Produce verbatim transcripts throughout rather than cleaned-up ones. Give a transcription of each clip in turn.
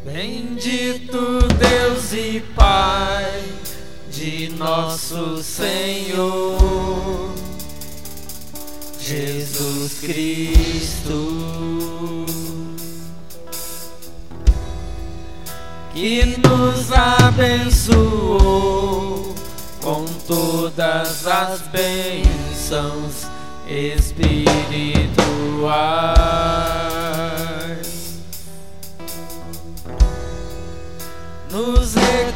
Bendito Deus e Pai de nosso Senhor Jesus Cristo, que nos abençoou com todas as bênçãos espirituais, nos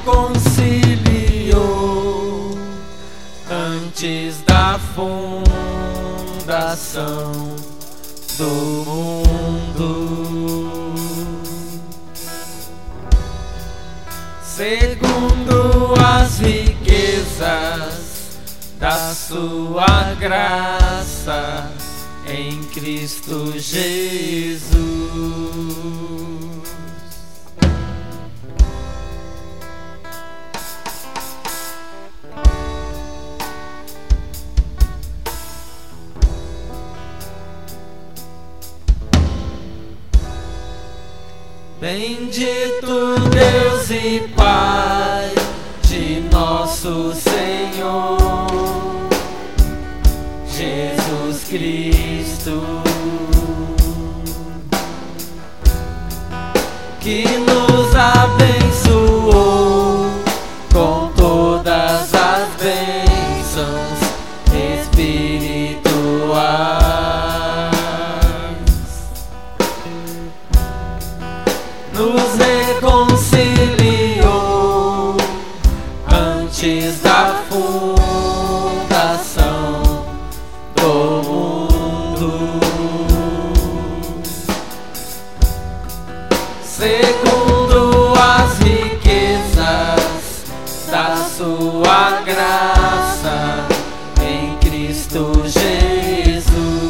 reconciliou antes da fundação do mundo, segundo as riquezas da sua graça em Cristo Jesus. Bendito Deus e Pai de nosso Senhor Jesus Cristo, que nos abençoou com todas as bênçãos espirituais, nos reconciliou antes da fundação do mundo, segundo as riquezas da sua graça em Cristo Jesus.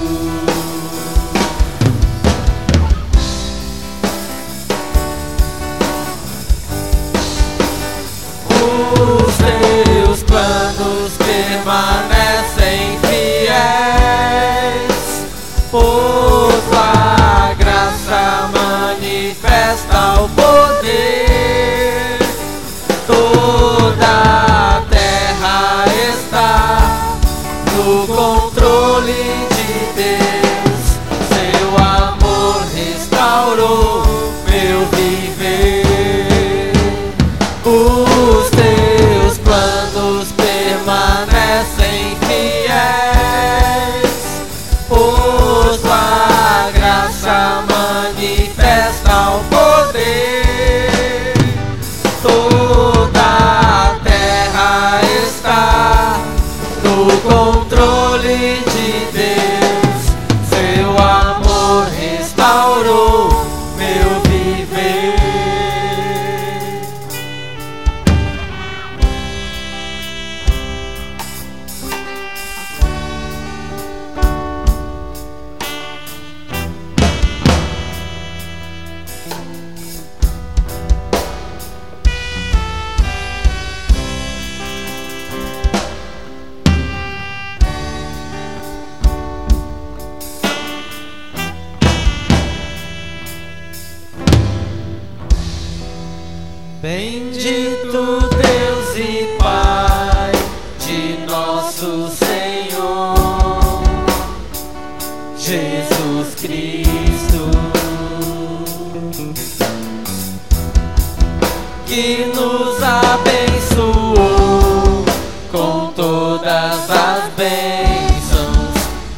Os teus planos permanecem fiéis, por tua graça manifesta o poder. Toda a terra está no controle de Deus, seu amor restaurou meu viver. Os teus planos permanecem fiéis, por tua graça manifesta o poder. Toda a terra está no controle de Deus, seu amor restaurou meu viver. Bendito Deus e Pai de nosso Senhor Jesus Cristo, que nos abençoou com todas as bênçãos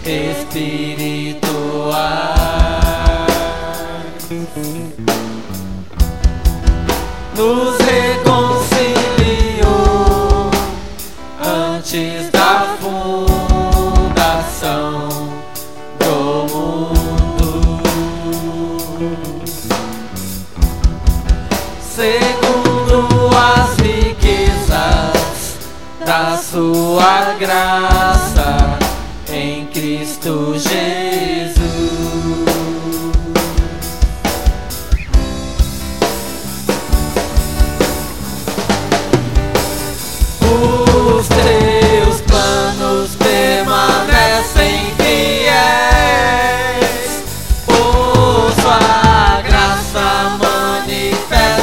espirituais, nos reconciliou antes da fundação do mundo, segundo as riquezas da sua graça em Cristo Jesus. Os teus planos permanecem fiéis, por sua graça manifesta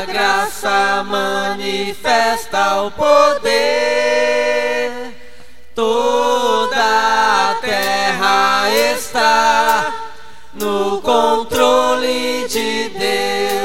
graça manifesta o poder. Toda a terra está no controle de Deus.